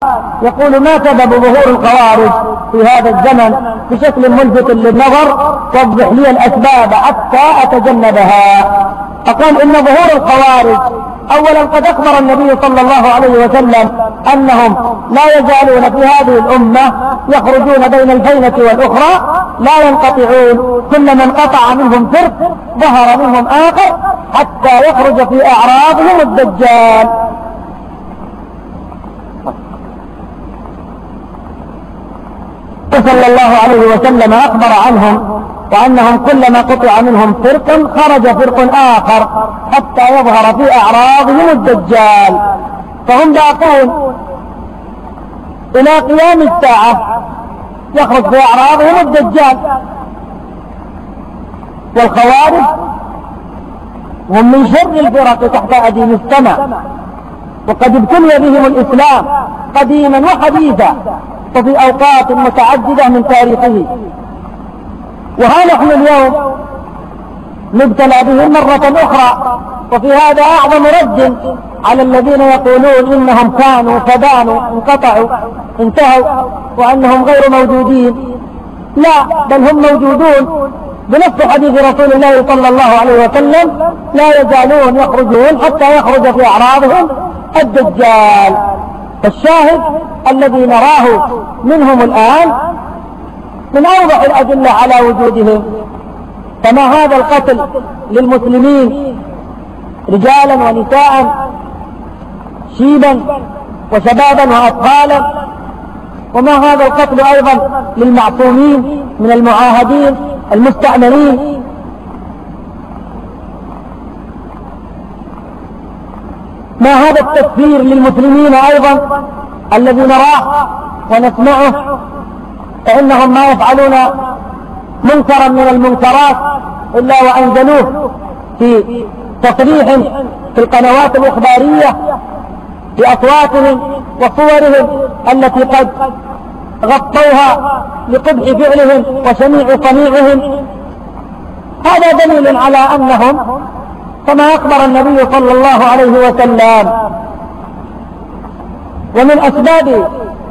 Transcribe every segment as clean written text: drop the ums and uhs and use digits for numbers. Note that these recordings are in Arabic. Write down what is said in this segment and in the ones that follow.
يقول ما سبب ظهور الخوارج في هذا الزمن بشكل ملفت للنظر؟ وضح لي الأسباب حتى أتجنبها. أقول إن ظهور الخوارج أولا قد أخبر النبي صلى الله عليه وسلم أنهم لا يزالون في هذه الأمة يخرجون بين الفينة والأخرى لا ينقطعون، كلما انقطع منهم فرق ظهر منهم آخر حتى يخرج في أعراضهم الدجال. صلى الله عليه وسلم أخبر عنهم وأنهم كلما قطع منهم فرق خرج فرق آخر حتى يظهر في أعراضهم الدجال، فهم باقون إلى قيام الساعة يخرج في أعراضهم الدجال. والخوارج هم من شر الفرق تحت أديم السماء، وقد ابتلي بهم الإسلام قديما وحديثا وفي أوقات متعددة من تاريخه، وها نحن اليوم نبتلى بهم مرة أخرى. وفي هذا أعظم رد على الذين يقولون إنهم كانوا فبانوا انقطعوا انتهوا وأنهم غير موجودين. لا، بل هم موجودون بنص حديث رسول الله صلى الله عليه وسلم لا يزالون يخرجون حتى يخرج في أعراضهم الدجال. فالشاهد الذي نراه منهم الآن من أوضح الأدلة على وجودهم. فما هذا القتل للمسلمين رجالا ونساء شيبا وشبابا وأطفالا، وما هذا القتل أيضا للمعصومين من المعاهدين المستأمنين. ما هذا التكفير للمسلمين أيضا الذي نراه ونسمعه، فإنهم ما يفعلون منكرا من المنكرات إلا وأنزلوه في تصريح في القنوات الإخبارية بأصواتهم وصورهم التي قد غطوها لقبح فعلهم وشنيع صنيعهم. هذا دليل على أنهم كما أخبر النبي صلى الله عليه وسلم. ومن أسباب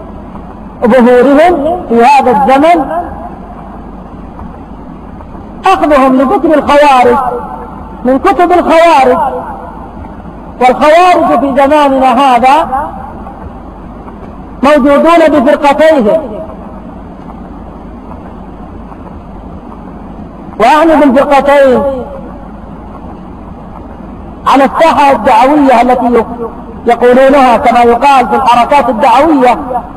ظهورهم في هذا الزمن أخذهم لذكر الخوارج من كتب الخوارج. والخوارج في زماننا هذا موجودون بفرقتيهم، وأعني بالفرقتين على الساحة الدعوية التي يقولونها كما يقال في الحركات الدعوية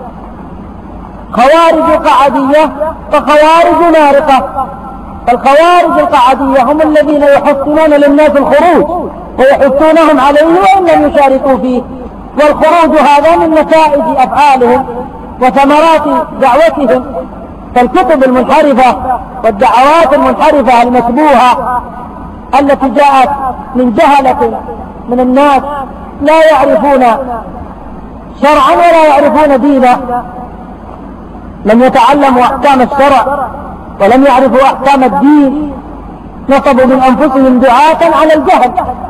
خوارج قعدية وخوارج نارقة. فالخوارج القعدية هم الذين يحصنون للناس الخروج ويحثونهم عليه وإن لم يشاركوا فيه، والخروج هذا من نتائج أفعالهم وثمرات دعوتهم. فالكتب المنحرفة والدعوات المنحرفة المشبوهة التي جاءت من جهلة من الناس لا يعرفون شرعا ولا يعرفون دينا، لم يتعلموا أحكام الشرع ولم يعرفوا أحكام الدين، نصبوا من أنفسهم دعاة على الجهل.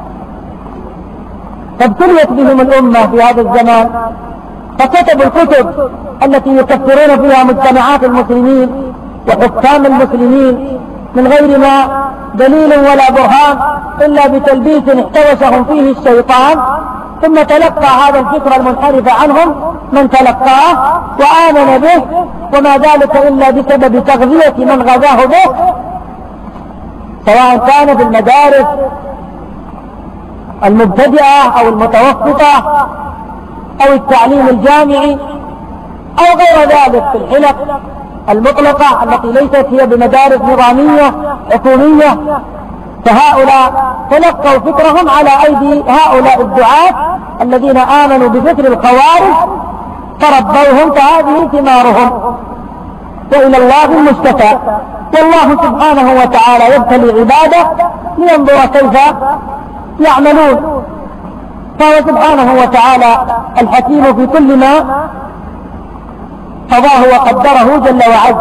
فابتليت بهم الأمة في هذا الزمان، فكتبوا الكتب التي يكفرون فيها مجتمعات المسلمين وحكام المسلمين من غير ما دليل ولا برهان إلا بتلبيس احتوشهم فيه الشيطان، ثم تلقى هذا الفكر المنحرف عنهم من تلقاه وآمن به، وما ذلك إلا بسبب تغذية من غذاه به، سواء كان في المدارس المبتدئة أو المتوسطة أو التعليم الجامعي أو غير ذلك في الحلق المطلقة التي ليست هي بمدارس نظامية حكومية. فهؤلاء تلقوا فكرهم على أيدي هؤلاء الدعاة الذين آمنوا بفكر الخوارج فربوهم، فهذه ثمارهم، وإلى الله المشتكى. والله سبحانه وتعالى يبتلي عباده لينظر كيف يعملون، فهو سبحانه وتعالى الحكيم في كل ما قضاه وقدره جل وعز.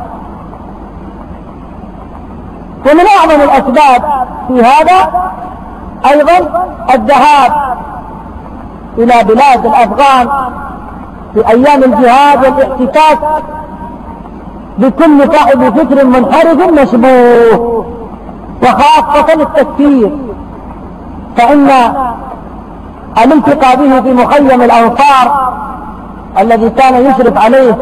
ومن أعظم الأسباب في هذا أيضا الذهاب إلى بلاد الأفغان في أيام الجهاد والاحتكاك بكل صاحب فكر منحرف مشبوه، وخاصة التكفير، فإن الالتقاء به في مخيم الأنصار الذي كان يشرف عليه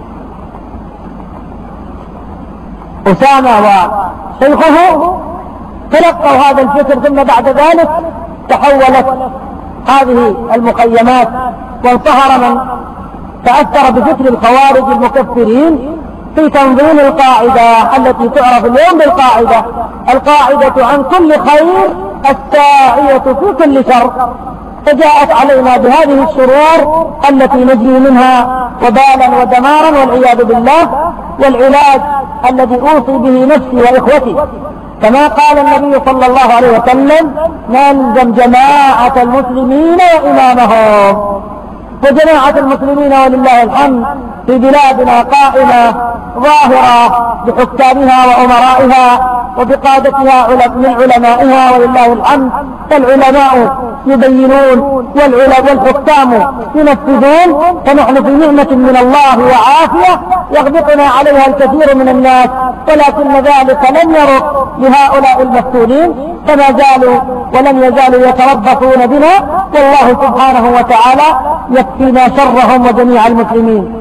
أسامة وشيخه تلقوا هذا الفكر، ثم بعد ذلك تحولت هذه المخيمات وانصهر من تأثر بفكر الخوارج المكفرين في تنظيم القاعدة التي تعرف اليوم بالقاعدة، القاعدة عن كل خير الساعية في كل شر، فجاءت علينا بهذه الشرور التي نجري منها وبالا ودمارا والعياذ بالله. والعلاج الذي أوصي به نفسي وإخوتي كما قال النبي صلى الله عليه وسلم: نلزم جماعة المسلمين وإمامهم. وجماعة المسلمين ولله الحمد في بلادنا قائمة ظاهرة بحكامها وأمرائها وبقادتها من علمائها ولله الحمد، فالعلماء يبينون والحكام ينفذون، فنحن في نعمة من الله وعافية يغبطنا عليها الكثير من الناس، ولكن ذلك لم يرق لهؤلاء المفتونين، فما زالوا ولم يزالوا يتربصون بنا، والله سبحانه وتعالى يكفينا شرهم وجميع المسلمين.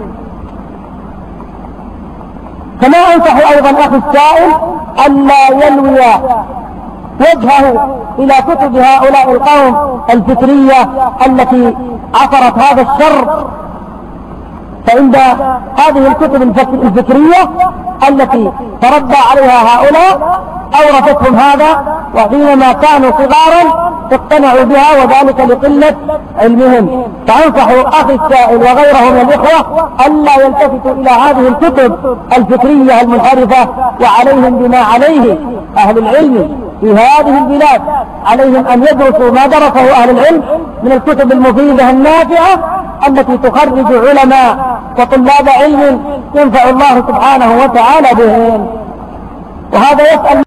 كما أنصح أيضا أخي السائل ألا يلوي وجهه إلى كتب هؤلاء القوم الفكرية التي عصرت هذا الشر، فإن هذه الكتب الفكرية التي تربى عليها هؤلاء أورثتهم هذا، وحينما كانوا صغارا اقتنعوا بها، وذلك لقلة علمهم. فأنصح أخي السائل وغيره من الإخوة ألا يلتفتوا إلى هذه الكتب الفكرية المنحرفة، وعليهم بما عليه أهل العلم في هذه البلاد، عليهم أن يدرسوا ما درسه أهل العلم من الكتب المفيدة النافعة التي تخرج علماء وطلاب علم ينفع الله سبحانه وتعالى بهم. وهذا يسأل